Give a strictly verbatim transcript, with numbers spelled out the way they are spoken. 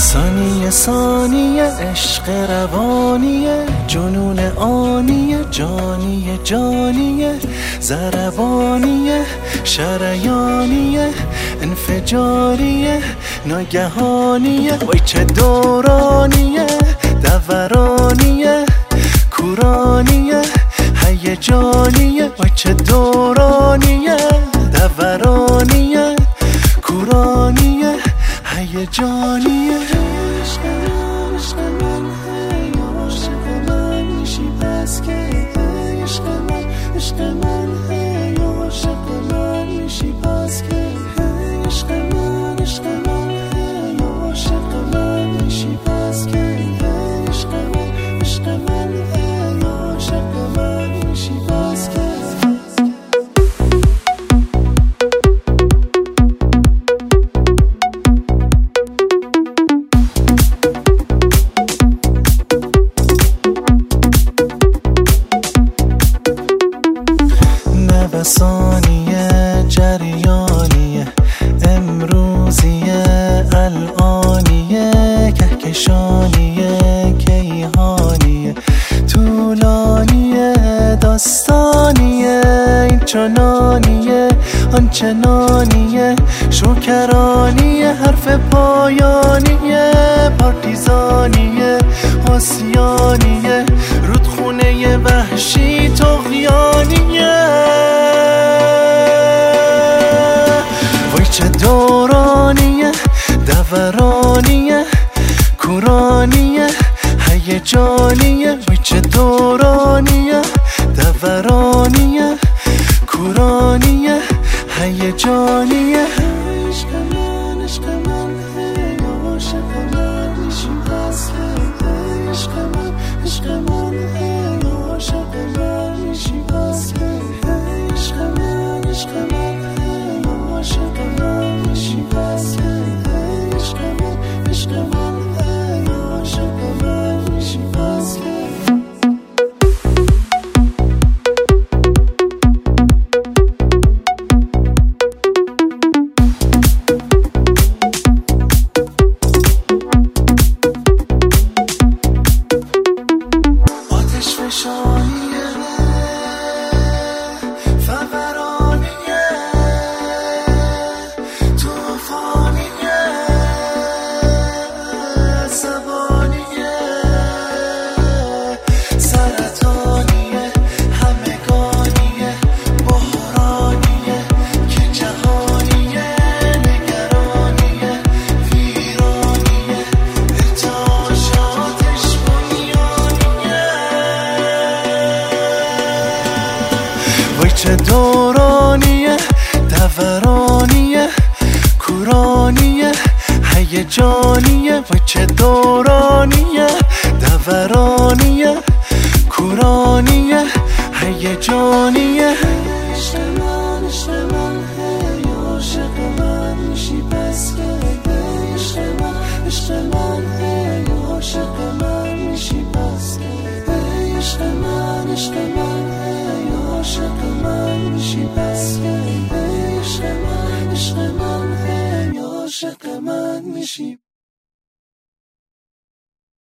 ثانیه ثانیه عشق روانیه، جنون آنیه، جانیه جانیه، ضربانیه، شریانیه، انفجاریه، ناگهانیه. وای چه دورانیه، دورانیه، کورانیه، هیجانیه. وای چه دورانیه، دورانیه، کورانیه، هیجانیه. عشق من عشق من هی عاشق من میشی بس که هی عشق من عشق من هی عاشق من میشی بس که هی عشق من عشق من هی عاشق من میشی بس که هی عشق من عشق من هی عاشق من میشی بس که ثانیه جریانیه، امروزیه، الانیه، کهکشانیه، کیهانیه، طولانیه، داستانیه، این چنانیه، آنچنانیه، شوکرانیه، حرف پایانیه، پارتیزانیه، آسیانیه، رودخونه وحشی، طغیانیه. چه دورانیه، دورانیه، کورانیه، هیجانیه. وای چه دورانیه، دورانیه، کورانیه، هیجانیه. عشق من عشق من هی عاشق من میشی بس که هی عشق من عشق من هی عاشق من میشی بس که هی عشق من عشق من عاشق من میشی بس که هی عشق من عشق من هی عاشق من میشی بس که آتش فشانیه، فورانیه، طوفانیه، عصبانیه، سرطانیه، همگانیه، بحرانیه، که جهانیه، نگرانیه، ویرانیه، ارتعاشاتش بنیانیه. وای چه دورانیه، دورانیه، کورانیه، هیجانیه. وای چه دورانیه، دورانیه، کورانیه، هیجانیه. عشق من عشق من هی عاشق من میشی بس که هی عشق من عشق من هی عاشق من میشی بس که هی عشق من عشق من هی عاشق من میشی بس